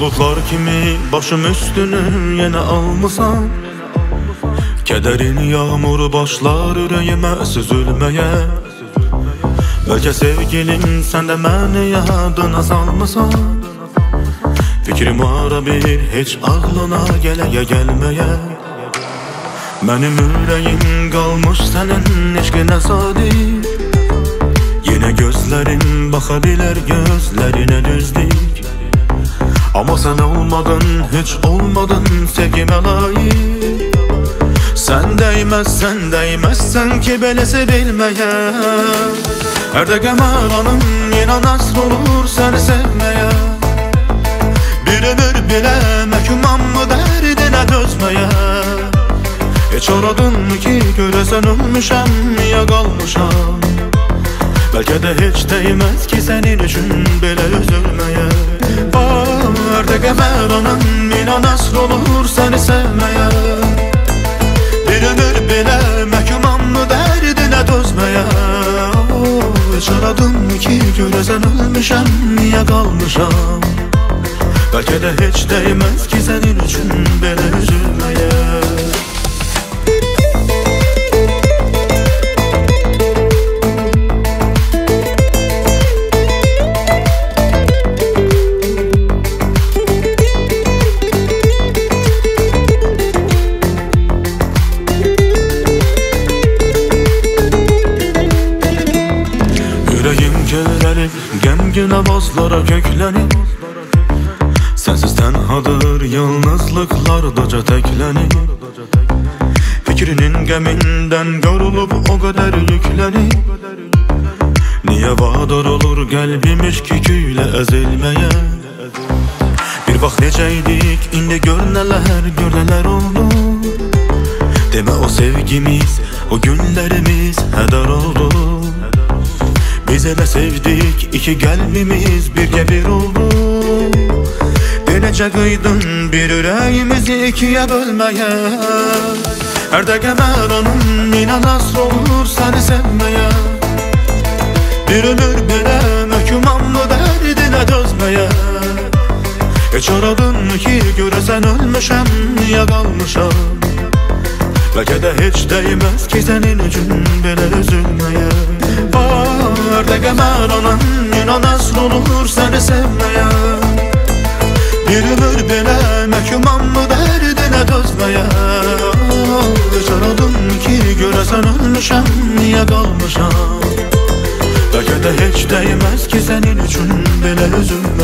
Bulutlar kimi başım üstünü yenə almısan. Kederin yağmuru başlar ürəyimə süzülməyə. Bəlkə sevgilim sən də məni yadına salmısan. Fikrim ara bir heç ağlına gələyə gəlməyə. Mənim ürəyim qalmış sənin eşqinə sadiq. Yenə gözlərin baxa bilər gözlərinə düzdük. Amma sən olmadın, heç olmadın sevgimə layık. Sən dəyməzsən ki belə sevilməyə. Hər dəqiqə məranım yenə nasr olur səni sevməyə. Bir ömür belə məhkumam dərdinə dözməyə. Heç aradın ki görəsən ölmüşəm ya qalmışam. Bəlkə də heç dəyməz ki sənin üçün belə üzülməyə. Hər dəqiqə məranım yenə nasr olur səni sevməyə. Bir ömür belə məhkumam dərdinə dözməyə. Heç aradın ki görəsən ölmüşəm ya qalmışam. Bəlkə də heç dəyməz ki sənin üçün belə üzülməyə. Ürəyim körəlib, qəmgin avazlara köklənib. Sənsiz tənhadır, yalnızlıqlardaca təklənib. Fikrinin qəmindən yorulub o qədər yüklənib. Niyə vadar olur qəlbimiz ki güylə əzilməyə. Bir vaxt necəydik, indi gör nələr oldu. Demə o sevgimiz, o günlərimiz hədər oldu. Biz elə sevdik, iki qəlbimiz birgə bir oldu. Necə qıydın bir ürəyimizi ikiyə bölməyə. Hər dəqiqə məranım yenə nasr olur səni sevməyə. Bir ömür belə məhkumam dərdinə dözməyə. Heç aradın ki görəsən ölmüşəm ya qalmışam. Bəlkə də heç dəyməz ki sənin üçün belə üzülməyə. Hər dəqiqə məranım yenə nasr olur səni sevməyə. Bir ömür belə məhkumam dərdinə dözməyə. Heç aradın ki görəsən ölmüşəm ya qalmışam. Bəlkə də heç dəyməz ki sənin üçün belə üzülməyə.